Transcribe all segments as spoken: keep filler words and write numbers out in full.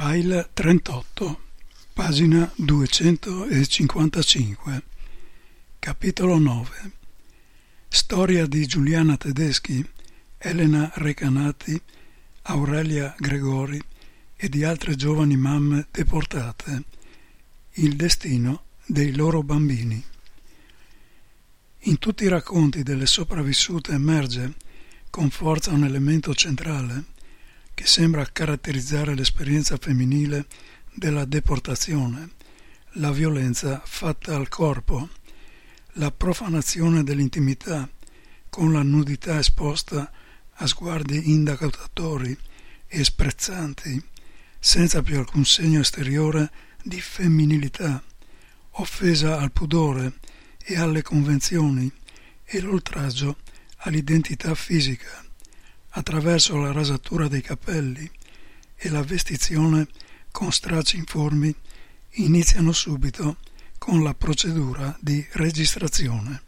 File trentotto, pagina duecentocinquantacinque, capitolo nove. Storia di Giuliana Tedeschi, Elena Recanati, Aurelia Gregori e di altre giovani mamme deportate. Il destino dei loro bambini. In tutti i racconti delle sopravvissute emerge con forza un elemento centrale che sembra caratterizzare l'esperienza femminile della deportazione, la violenza fatta al corpo, la profanazione dell'intimità con la nudità esposta a sguardi indagatori e sprezzanti, senza più alcun segno esteriore di femminilità, offesa al pudore e alle convenzioni e l'oltraggio all'identità fisica, attraverso la rasatura dei capelli e la vestizione con stracci informi, iniziano subito con la procedura di registrazione.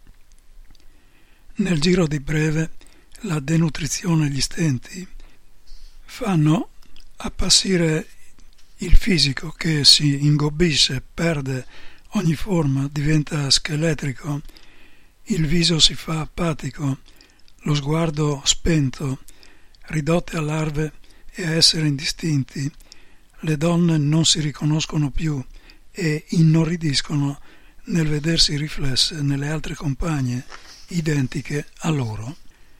Nel giro di breve la denutrizione e gli stenti fanno appassire il fisico che si ingobbisce, perde ogni forma, diventa scheletrico, il viso si fa apatico, lo sguardo spento, ridotte a larve e a essere indistinti, le donne non si riconoscono più e inorridiscono nel vedersi riflesse nelle altre compagne identiche a loro.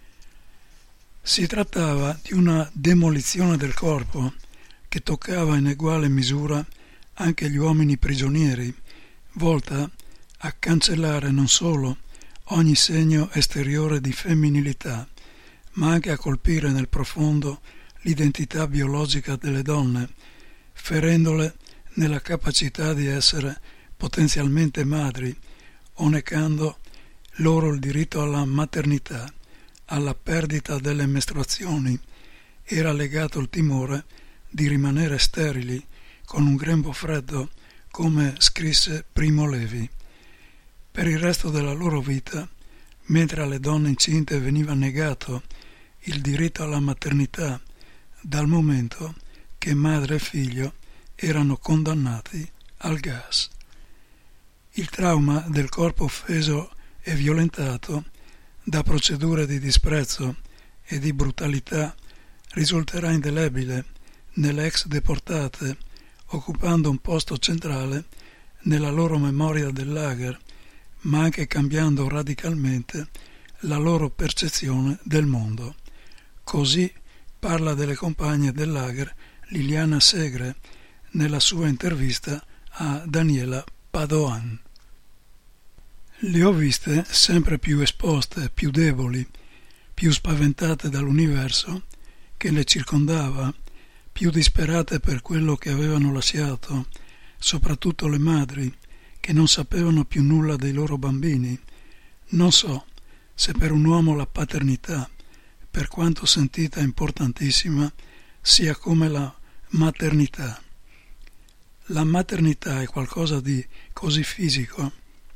Si trattava di una demolizione del corpo che toccava in eguale misura anche gli uomini prigionieri, volta a cancellare non solo ogni segno esteriore di femminilità, ma anche a colpire nel profondo l'identità biologica delle donne, ferendole nella capacità di essere potenzialmente madri, o negando loro il diritto alla maternità, alla perdita delle mestruazioni. Era legato il timore di rimanere sterili con un grembo freddo, come scrisse Primo Levi. Per il resto della loro vita, mentre alle donne incinte veniva negato il diritto alla maternità, dal momento che madre e figlio erano condannati al gas. Il trauma del corpo offeso e violentato da procedure di disprezzo e di brutalità risulterà indelebile nelle ex deportate, occupando un posto centrale nella loro memoria del lager, ma anche cambiando radicalmente la loro percezione del mondo. Così parla delle compagne del lager Liliana Segre nella sua intervista a Daniela Padoan. Le ho viste sempre più esposte, più deboli, più spaventate dall'universo che le circondava, più disperate per quello che avevano lasciato, soprattutto le madri, che non sapevano più nulla dei loro bambini. Non so se per un uomo la paternità, per quanto sentita importantissima, sia come la maternità. La maternità è qualcosa di così fisico,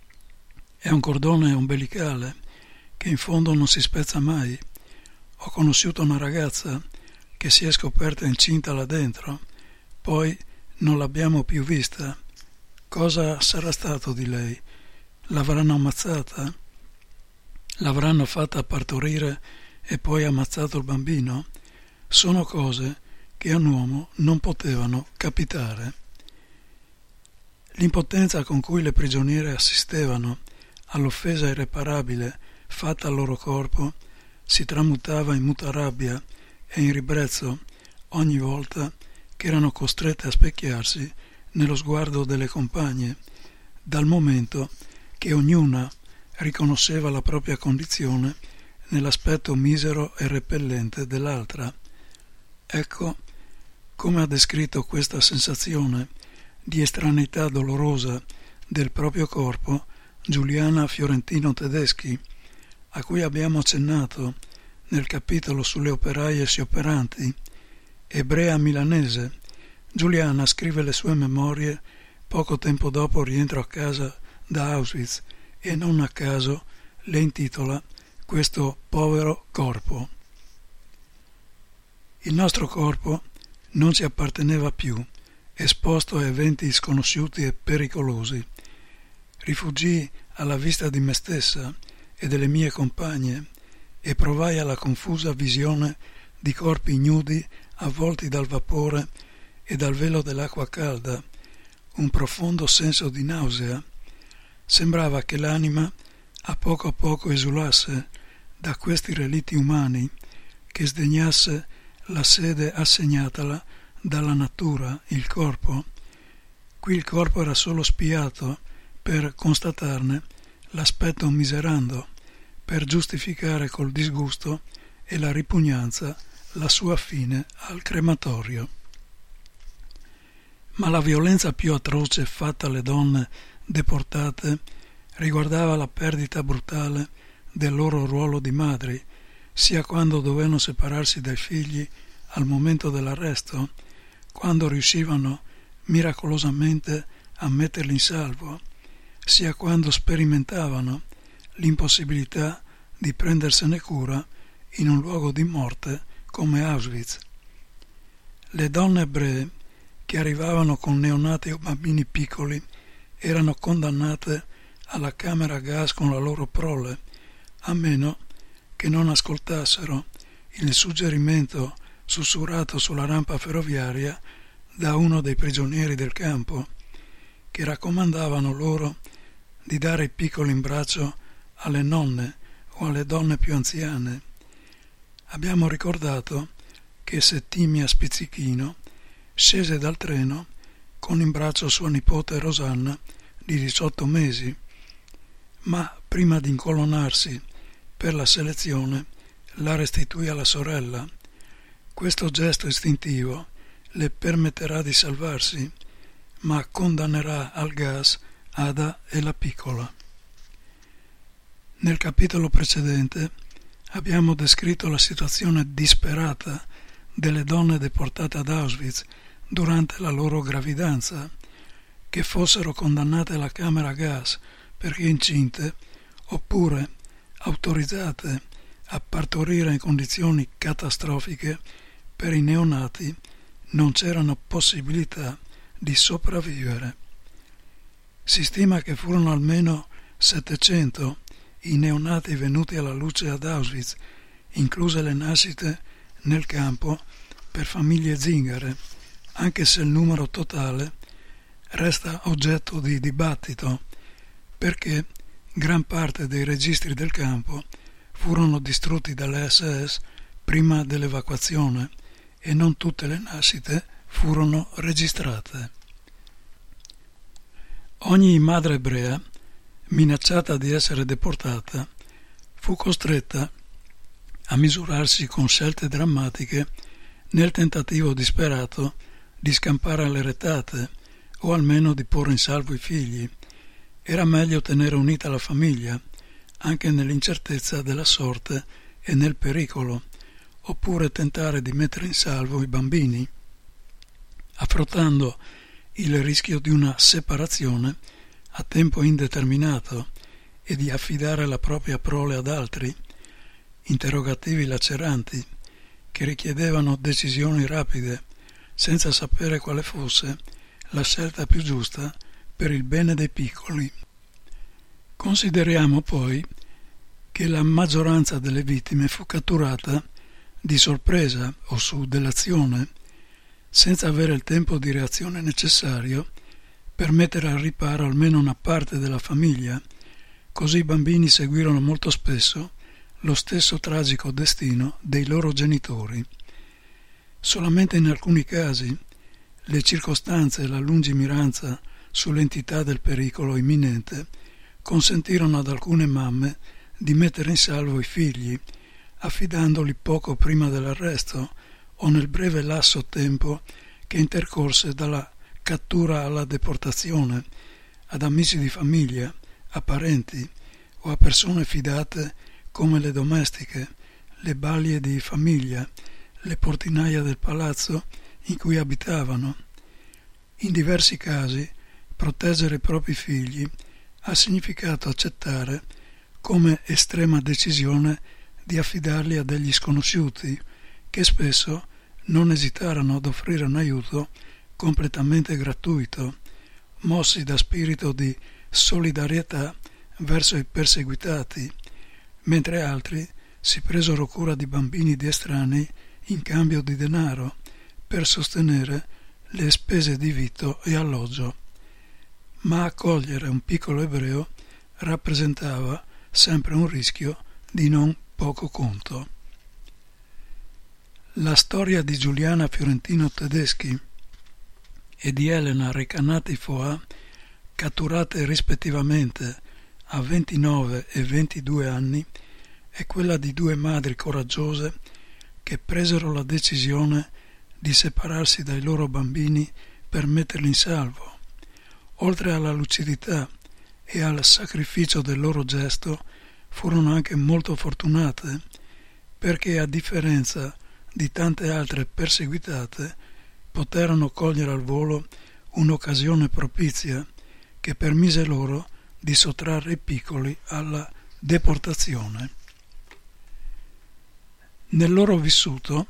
è un cordone ombelicale che in fondo non si spezza mai. Ho conosciuto una ragazza che si è scoperta incinta là dentro, poi non l'abbiamo più vista. Cosa sarà stato di lei? L'avranno ammazzata? L'avranno fatta partorire e poi ammazzato il bambino? Sono cose che a un uomo non potevano capitare. L'impotenza con cui le prigioniere assistevano all'offesa irreparabile fatta al loro corpo si tramutava in muta rabbia e in ribrezzo ogni volta che erano costrette a specchiarsi nello sguardo delle compagne, dal momento che ognuna riconosceva la propria condizione nell'aspetto misero e repellente dell'altra. Ecco come ha descritto questa sensazione di estraneità dolorosa del proprio corpo Giuliana Fiorentino Tedeschi, a cui abbiamo accennato nel capitolo sulle operaie scioperanti. Ebrea milanese, Giuliana scrive le sue memorie poco tempo dopo il rientro a casa da Auschwitz e non a caso le intitola Questo povero corpo. Il nostro corpo non ci apparteneva più, esposto a eventi sconosciuti e pericolosi. Rifugii alla vista di me stessa e delle mie compagne e provai alla confusa visione di corpi ignudi avvolti dal vapore e dal velo dell'acqua calda, un profondo senso di nausea. Sembrava che l'anima a poco a poco esulasse da questi relitti umani, che sdegnasse la sede assegnatala dalla natura, il corpo. Qui il corpo era solo spiato per constatarne l'aspetto miserando, per giustificare col disgusto e la ripugnanza la sua fine al crematorio. Ma la violenza più atroce fatta alle donne deportate riguardava la perdita brutale del loro ruolo di madri, sia quando dovevano separarsi dai figli al momento dell'arresto, quando riuscivano miracolosamente a metterli in salvo, sia quando sperimentavano l'impossibilità di prendersene cura in un luogo di morte come Auschwitz. Le donne ebree che arrivavano con neonati o bambini piccoli erano condannate alla camera a gas con la loro prole, a meno che non ascoltassero il suggerimento sussurrato sulla rampa ferroviaria da uno dei prigionieri del campo, che raccomandavano loro di dare i piccoli in braccio alle nonne o alle donne più anziane. Abbiamo ricordato che Settimia Spizzichino scese dal treno con in braccio sua nipote Rosanna di diciotto mesi, ma prima di incolonnarsi per la selezione la restituì alla sorella. Questo gesto istintivo le permetterà di salvarsi, ma condannerà al gas Ada e la piccola. Nel capitolo precedente abbiamo descritto la situazione disperata delle donne deportate ad Auschwitz durante la loro gravidanza, che fossero condannate alla camera a gas perché incinte, oppure autorizzate a partorire in condizioni catastrofiche per i neonati, non c'erano possibilità di sopravvivere. Si stima che furono almeno settecento i neonati venuti alla luce ad Auschwitz, incluse le nascite nel campo per famiglie zingare, anche se il numero totale resta oggetto di dibattito, perché gran parte dei registri del campo furono distrutti dalle esse esse prima dell'evacuazione e non tutte le nascite furono registrate. Ogni madre ebrea, minacciata di essere deportata, fu costretta a misurarsi con scelte drammatiche nel tentativo disperato di scampare alle rettate o almeno di porre in salvo i figli. Era meglio tenere unita la famiglia, anche nell'incertezza della sorte e nel pericolo, oppure tentare di mettere in salvo i bambini, affrontando il rischio di una separazione a tempo indeterminato e di affidare la propria prole ad altri, interrogativi laceranti che richiedevano decisioni rapide, senza sapere quale fosse la scelta più giusta per il bene dei piccoli. Consideriamo poi che la maggioranza delle vittime fu catturata di sorpresa o su delazione, senza avere il tempo di reazione necessario per mettere al riparo almeno una parte della famiglia. Così i bambini seguirono molto spesso lo stesso tragico destino dei loro genitori. Solamente in alcuni casi le circostanze e la lungimiranza sull'entità del pericolo imminente consentirono ad alcune mamme di mettere in salvo i figli, affidandoli poco prima dell'arresto o nel breve lasso tempo che intercorse dalla cattura alla deportazione, ad amici di famiglia, a parenti o a persone fidate come le domestiche, le balie di famiglia, le portinaie del palazzo in cui abitavano. In diversi casi proteggere i propri figli ha significato accettare come estrema decisione di affidarli a degli sconosciuti che spesso non esitarono ad offrire un aiuto completamente gratuito, mossi da spirito di solidarietà verso i perseguitati, mentre altri si presero cura di bambini di estranei in cambio di denaro per sostenere le spese di vitto e alloggio. Ma accogliere un piccolo ebreo rappresentava sempre un rischio di non poco conto. La storia di Giuliana Fiorentino Tedeschi e di Elena Recanati Foà, catturate rispettivamente a ventinove e ventidue anni, è quella di due madri coraggiose che presero la decisione di separarsi dai loro bambini per metterli in salvo. Oltre alla lucidità e al sacrificio del loro gesto, furono anche molto fortunate, perché a differenza di tante altre perseguitate, poterono cogliere al volo un'occasione propizia che permise loro di sottrarre i piccoli alla deportazione. Nel loro vissuto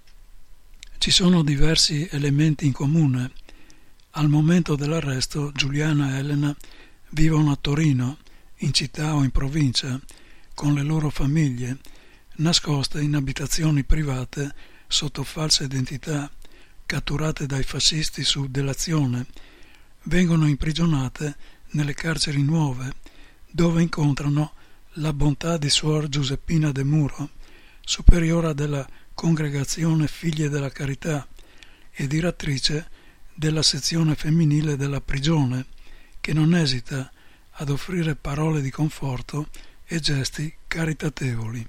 ci sono diversi elementi in comune. Al momento dell'arresto Giuliana e Elena vivono a Torino, in città o in provincia, con le loro famiglie, nascoste in abitazioni private sotto falsa identità, catturate dai fascisti su delazione, vengono imprigionate nelle carceri nuove, dove incontrano la bontà di Suor Giuseppina De Muro, superiora della Congregazione Figlie della Carità e direttrice della sezione femminile della prigione, che non esita ad offrire parole di conforto e gesti caritatevoli.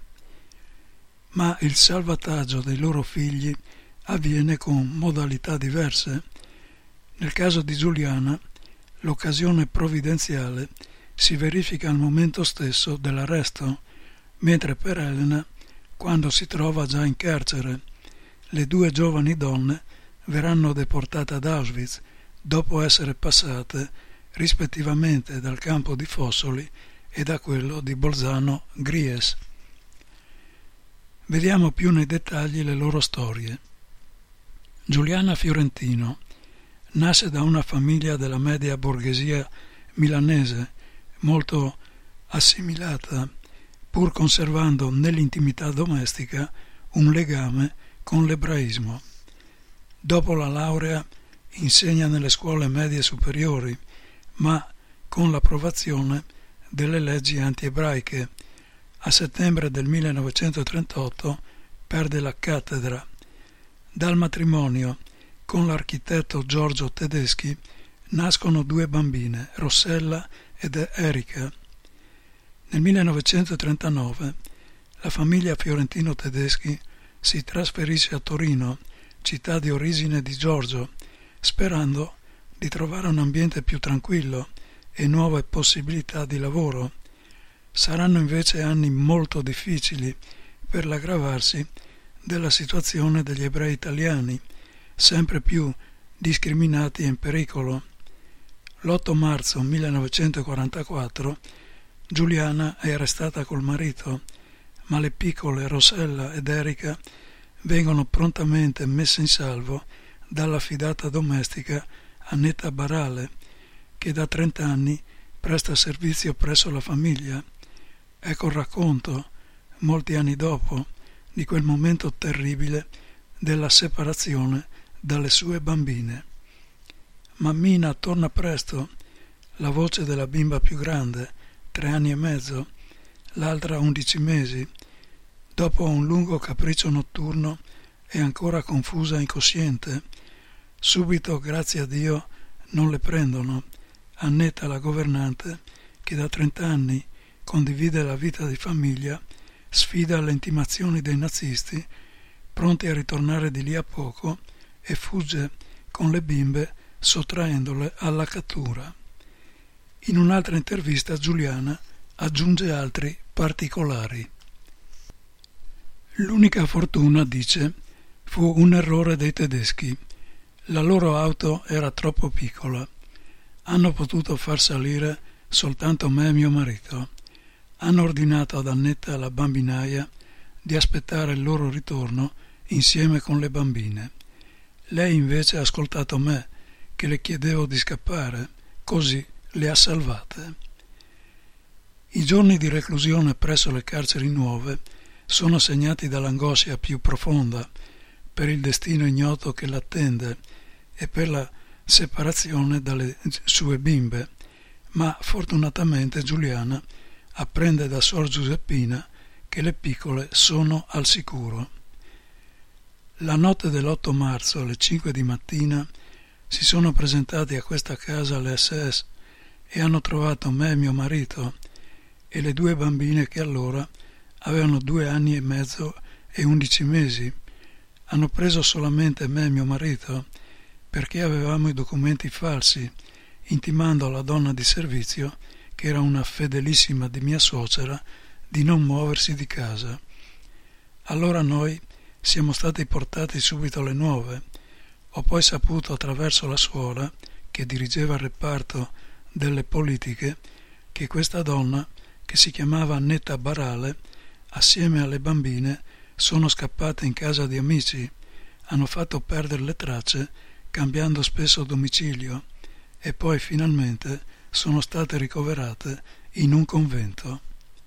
Ma il salvataggio dei loro figli avviene con modalità diverse. Nel caso di Giuliana, l'occasione provvidenziale si verifica al momento stesso dell'arresto, mentre per Elena, quando si trova già in carcere, le due giovani donne verranno deportate ad Auschwitz dopo essere passate rispettivamente dal campo di Fossoli e da quello di Bolzano-Gries. Vediamo più nei dettagli le loro storie. Giuliana Fiorentino nasce da una famiglia della media borghesia milanese, molto assimilata, pur conservando nell'intimità domestica un legame con l'ebraismo. Dopo la laurea insegna nelle scuole medie superiori, ma con l'approvazione delle leggi anti-ebraiche. A settembre del millenovecentotrentotto perde la cattedra. Dal matrimonio con l'architetto Giorgio Tedeschi nascono due bambine, Rossella ed Erika. Nel millenovecentotrentanove la famiglia Fiorentino Tedeschi si trasferisce a Torino, città di origine di Giorgio, sperando di trovare un ambiente più tranquillo e nuove possibilità di lavoro. Saranno invece anni molto difficili per l'aggravarsi della situazione degli ebrei italiani, sempre più discriminati e in pericolo. L'otto marzo millenovecentoquarantaquattro Giuliana è arrestata col marito, ma le piccole Rossella ed Erika vengono prontamente messe in salvo dalla fidata domestica Annetta Barale, che da trent'anni presta servizio presso la famiglia. Ecco il racconto, molti anni dopo, di quel momento terribile della separazione dalle sue bambine. Mammina torna presto, la voce della bimba più grande, tre anni e mezzo, l'altra undici mesi. Dopo un lungo capriccio notturno è ancora confusa e incosciente. Subito, grazie a Dio, non le prendono. Annetta, la governante, che da trent'anni condivide la vita di famiglia, sfida le intimazioni dei nazisti, pronti a ritornare di lì a poco, e fugge con le bimbe sottraendole alla cattura. In un'altra intervista Giuliana aggiunge altri particolari. L'unica fortuna, dice, fu un errore dei tedeschi. La loro auto era troppo piccola. Hanno potuto far salire soltanto me e mio marito. Hanno ordinato ad Annetta, la bambinaia, di aspettare il loro ritorno insieme con le bambine. Lei invece ha ascoltato me che le chiedevo di scappare, così le ha salvate. I giorni di reclusione presso le carceri nuove sono segnati dall'angoscia più profonda per il destino ignoto che l'attende e per la separazione dalle sue bimbe, ma fortunatamente Giuliana apprende da Suor Giuseppina che le piccole sono al sicuro. La notte dell'otto marzo alle cinque di mattina si sono presentati a questa casa le S S e hanno trovato me e mio marito e le due bambine che allora avevano due anni e mezzo e undici mesi. Hanno preso solamente me e mio marito perché avevamo i documenti falsi, intimando alla donna di servizio, che era una fedelissima di mia suocera, di non muoversi di casa. Allora noi siamo stati portati subito alle nuove. Ho poi saputo attraverso la suora, che dirigeva il reparto delle politiche, che questa donna, che si chiamava Annetta Barale, assieme alle bambine, sono scappate in casa di amici, hanno fatto perdere le tracce, cambiando spesso domicilio, e poi finalmente sono state ricoverate in un convento.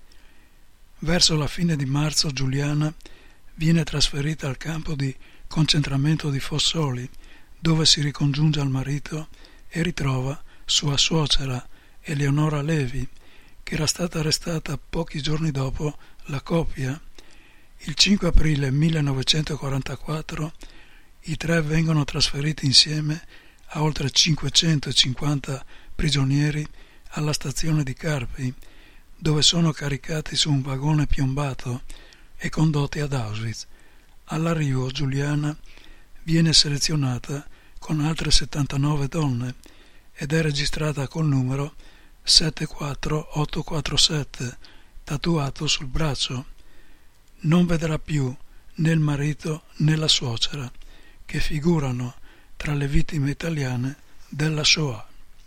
Verso la fine di marzo Giuliana viene trasferita al campo di concentramento di Fossoli, dove si ricongiunge al marito e ritrova sua suocera Eleonora Levi, che era stata arrestata pochi giorni dopo la coppia. Il cinque aprile millenovecentoquarantaquattro i tre vengono trasferiti insieme a oltre cinquecentocinquanta prigionieri alla stazione di Carpi, dove sono caricati su un vagone piombato e condotti ad Auschwitz. All'arrivo Giuliana viene selezionata con altre settantanove donne ed è registrata col numero sette quattro otto quattro sette tatuato sul braccio. Non vedrà più né il marito né la suocera, che figurano tra le vittime italiane della Shoah.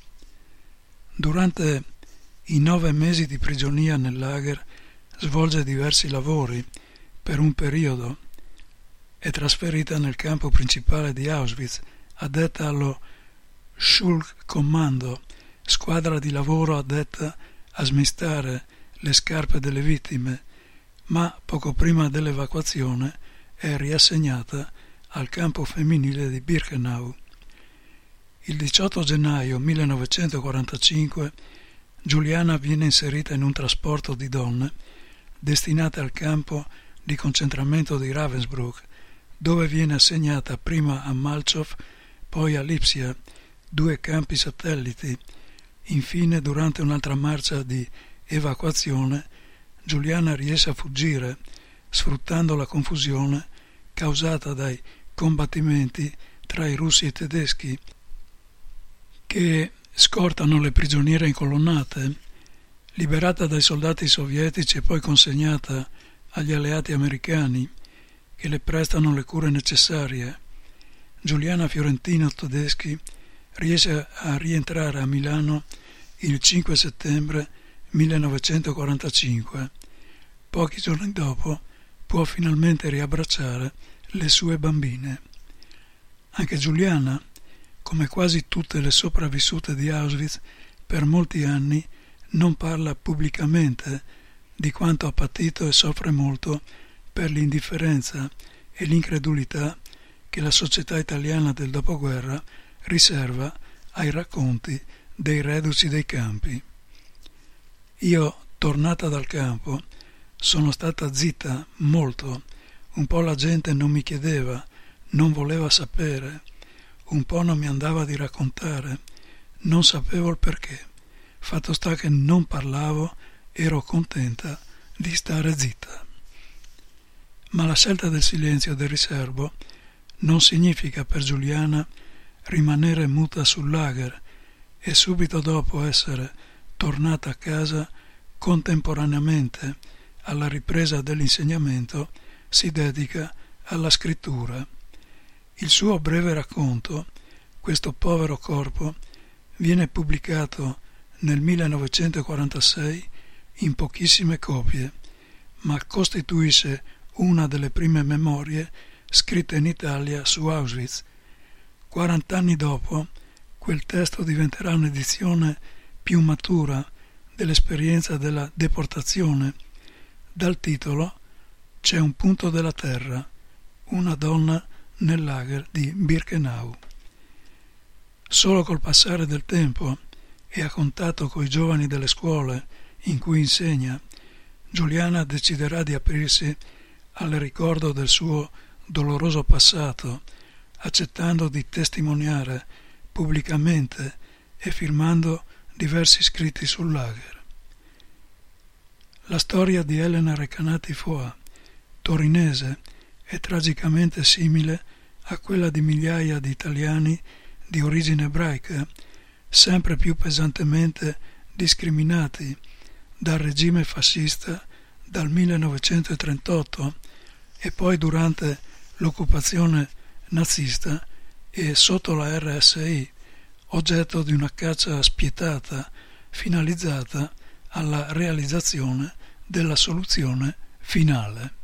Durante i nove mesi di prigionia nel lager svolge diversi lavori. Per un periodo è trasferita nel campo principale di Auschwitz, addetta allo Schulkommando, squadra di lavoro addetta a smistare le scarpe delle vittime, ma poco prima dell'evacuazione è riassegnata al campo femminile di Birkenau. Il diciotto gennaio millenovecentoquarantacinque Giuliana viene inserita in un trasporto di donne destinate al campo di concentramento di Ravensbrück, dove viene assegnata prima a Malchow, poi a Lipsia, due campi satelliti. Infine, durante un'altra marcia di evacuazione, Giuliana riesce a fuggire, sfruttando la confusione causata dai combattimenti tra i russi e i tedeschi, che scortano le prigioniere incolonnate. Liberata dai soldati sovietici e poi consegnata agli alleati americani, che le prestano le cure necessarie, Giuliana Fiorentino Tedeschi riesce a rientrare a Milano il cinque settembre millenovecentoquarantacinque. Pochi giorni dopo può finalmente riabbracciare le sue bambine. Anche Giuliana, come quasi tutte le sopravvissute di Auschwitz, per molti anni non parla pubblicamente di quanto ha patito e soffre molto per l'indifferenza e l'incredulità che la società italiana del dopoguerra riserva ai racconti dei reduci dei campi. Io, tornata dal campo, sono stata zitta molto. Un po' la gente non mi chiedeva, non voleva sapere, un po' non mi andava di raccontare, non sapevo il perché. Fatto sta che non parlavo, ero contenta di stare zitta. Ma la scelta del silenzio e del riservo non significa per Giuliana rimanere muta sul lager e subito dopo essere tornata a casa contemporaneamente alla ripresa dell'insegnamento si dedica alla scrittura. Il suo breve racconto, Questo povero corpo, viene pubblicato nel millenovecentoquarantasei in pochissime copie, ma costituisce una delle prime memorie scritte in Italia su Auschwitz. quarant'anni dopo, quel testo diventerà un'edizione più matura dell'esperienza della deportazione. Dal titolo C'è un punto della terra, una donna nel lager di Birkenau. Solo col passare del tempo e a contatto coi giovani delle scuole in cui insegna, Giuliana deciderà di aprirsi al ricordo del suo doloroso passato, accettando di testimoniare pubblicamente e firmando diversi scritti sul lager. La storia di Elena Recanati Foà, torinese, è tragicamente simile a quella di migliaia di italiani di origine ebraica, sempre più pesantemente discriminati dal regime fascista dal millenovecentotrentotto e poi durante l'occupazione nazista e sotto la R S I, oggetto di una caccia spietata finalizzata alla realizzazione della soluzione finale.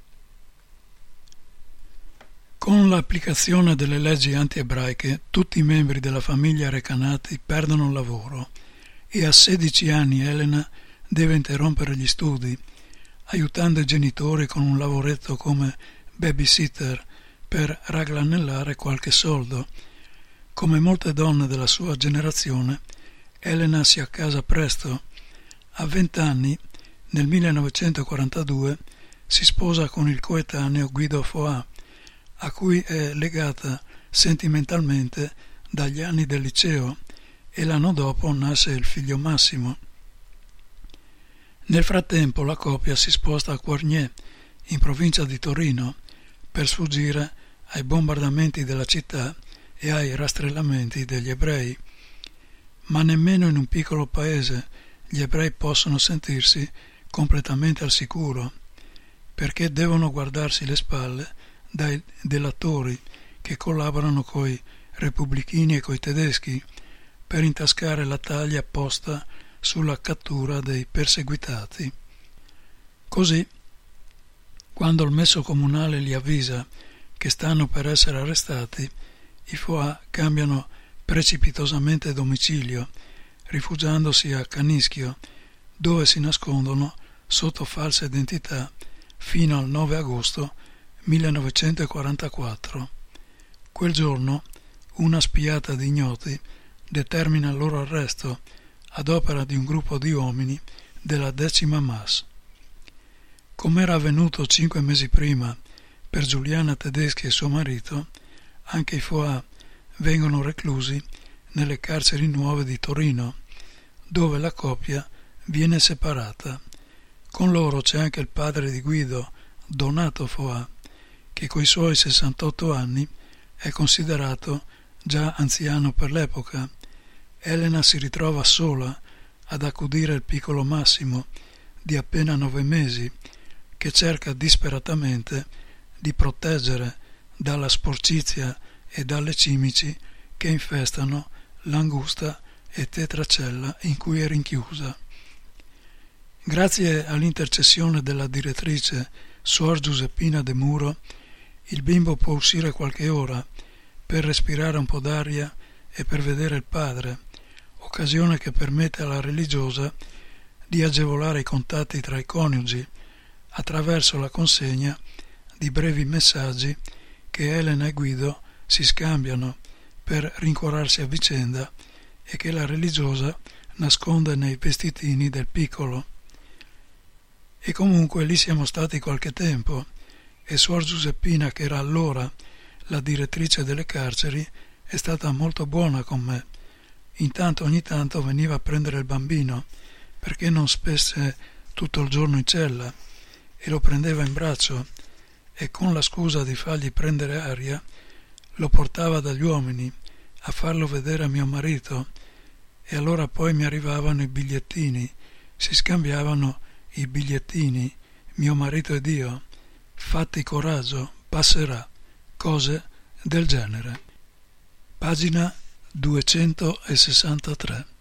Con l'applicazione delle leggi anti-ebraiche, tutti i membri della famiglia Recanati perdono il lavoro e a sedici anni Elena deve interrompere gli studi, aiutando i genitori con un lavoretto come babysitter per raggranellare qualche soldo. Come molte donne della sua generazione, Elena si accasa presto. A vent'anni, nel millenovecentoquarantadue, si sposa con il coetaneo Guido Foà, a cui è legata sentimentalmente dagli anni del liceo, e l'anno dopo nasce il figlio Massimo. Nel frattempo la coppia si sposta a Cournier, in provincia di Torino, per sfuggire ai bombardamenti della città e ai rastrellamenti degli ebrei. Ma nemmeno in un piccolo paese gli ebrei possono sentirsi completamente al sicuro, perché devono guardarsi le spalle dai delatori che collaborano coi repubblichini e coi tedeschi per intascare la taglia apposta sulla cattura dei perseguitati. Così, quando il messo comunale li avvisa che stanno per essere arrestati, i Foà cambiano precipitosamente domicilio, rifugiandosi a Canischio, dove si nascondono sotto falsa identità fino al nove agosto millenovecentoquarantaquattro. Quel giorno una spiata di ignoti determina il loro arresto ad opera di un gruppo di uomini della decima M A S. Come era avvenuto cinque mesi prima per Giuliana Tedeschi e suo marito, anche i Foà vengono reclusi nelle carceri nuove di Torino, dove la coppia viene separata. Con loro c'è anche il padre di Guido, Donato Foà, che coi suoi sessantotto anni è considerato già anziano per l'epoca. Elena si ritrova sola ad accudire il piccolo Massimo, di appena nove mesi, che cerca disperatamente di proteggere dalla sporcizia e dalle cimici che infestano l'angusta e tetracella in cui è rinchiusa. Grazie all'intercessione della direttrice Suor Giuseppina De Muro, il bimbo può uscire qualche ora per respirare un po' d'aria e per vedere il padre, occasione che permette alla religiosa di agevolare i contatti tra i coniugi attraverso la consegna di brevi messaggi che Elena e Guido si scambiano per rincuorarsi a vicenda e che la religiosa nasconde nei vestitini del piccolo. E comunque lì siamo stati qualche tempo e Suor Giuseppina, che era allora la direttrice delle carceri, è stata molto buona con me. Intanto ogni tanto veniva a prendere il bambino perché non spesse tutto il giorno in cella e lo prendeva in braccio e con la scusa di fargli prendere aria lo portava dagli uomini a farlo vedere a mio marito e allora poi mi arrivavano i bigliettini, si scambiavano i bigliettini, mio marito ed io, fatti coraggio, passerà, cose del genere. Pagina duecentosessantatré.